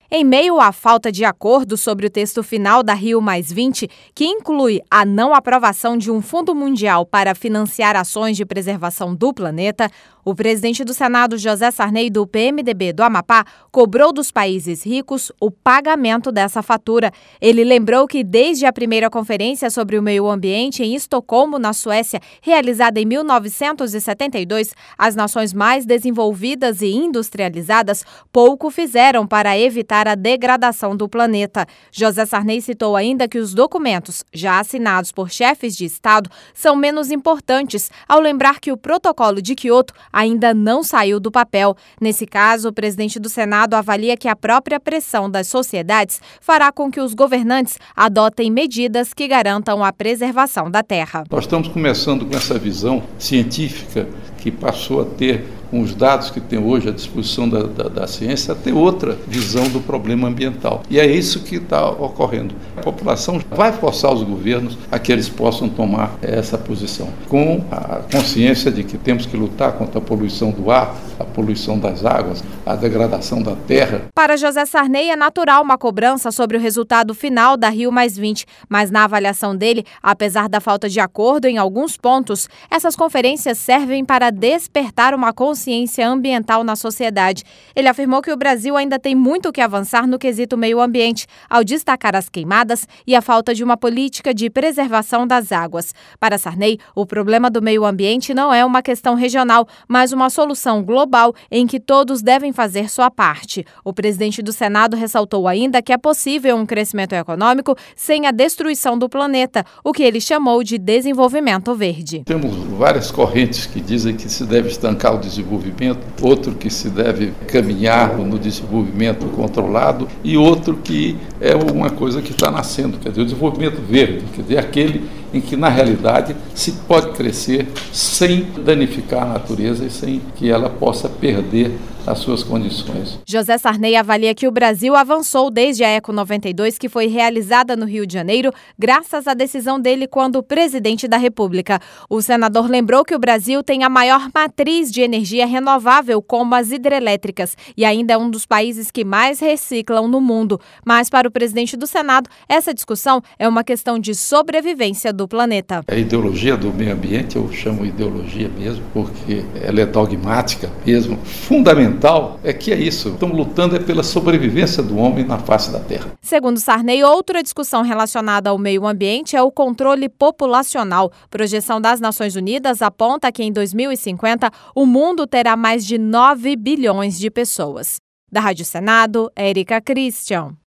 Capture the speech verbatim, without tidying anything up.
Em meio à falta de acordo sobre o texto final da Rio mais vinte, que inclui a não aprovação de um fundo mundial para financiar ações de preservação do planeta, o presidente do Senado, José Sarney, do P M D B do Amapá, cobrou dos países ricos o pagamento dessa fatura. Ele lembrou que desde a primeira conferência sobre o meio ambiente em Estocolmo, na Suécia, realizada em mil novecentos e setenta e dois, as nações mais desenvolvidas e industrializadas pouco fizeram para evitar a degradação do planeta. José Sarney citou ainda que os documentos, já assinados por chefes de Estado, são menos importantes, ao lembrar que o Protocolo de Quioto ainda não saiu do papel. Nesse caso, o presidente do Senado avalia que a própria pressão das sociedades fará com que os governantes adotem medidas que garantam a preservação da terra. Nós estamos começando com essa visão científica que passou a ter, com os dados que tem hoje à disposição da, da, da ciência, a ter outra visão do problema ambiental. E é isso que está ocorrendo. A população vai forçar os governos a que eles possam tomar essa posição, com a consciência de que temos que lutar contra a poluição do ar, a poluição das águas, a degradação da terra. Para José Sarney, é natural uma cobrança sobre o resultado final da Rio mais vinte, mas na avaliação dele, apesar da falta de acordo em alguns pontos, essas conferências servem para despertar uma consciência ambiental na sociedade. Ele afirmou que o Brasil ainda tem muito que avançar no quesito meio ambiente, ao destacar as queimadas e a falta de uma política de preservação das águas. Para Sarney, o problema do meio ambiente não é uma questão regional, mas uma solução global em que todos devem fazer sua parte. O presidente do Senado ressaltou ainda que é possível um crescimento econômico sem a destruição do planeta, o que ele chamou de desenvolvimento verde. Temos várias correntes que dizem que se deve estancar o desenvolvimento, outro que se deve caminhar no desenvolvimento controlado e outro que é uma coisa que está nascendo, quer dizer, o desenvolvimento verde, quer dizer, aquele em que, na realidade, se pode crescer sem danificar a natureza e sem que ela possa perder as suas condições. José Sarney avalia que o Brasil avançou desde a Eco noventa e dois, que foi realizada no Rio de Janeiro, graças à decisão dele quando presidente da República. O senador lembrou que o Brasil tem a maior matriz de energia renovável, como as hidrelétricas, e ainda é um dos países que mais reciclam no mundo. Mas, para o presidente do Senado, essa discussão é uma questão de sobrevivência do planeta. A ideologia do meio ambiente, eu chamo ideologia mesmo, porque ela é dogmática mesmo, fundamental. É que é isso, estamos lutando é pela sobrevivência do homem na face da Terra. Segundo Sarney, outra discussão relacionada ao meio ambiente é o controle populacional. Projeção das Nações Unidas aponta que em dois mil e cinquenta o mundo terá mais de nove bilhões de pessoas. Da Rádio Senado, Érica Christian.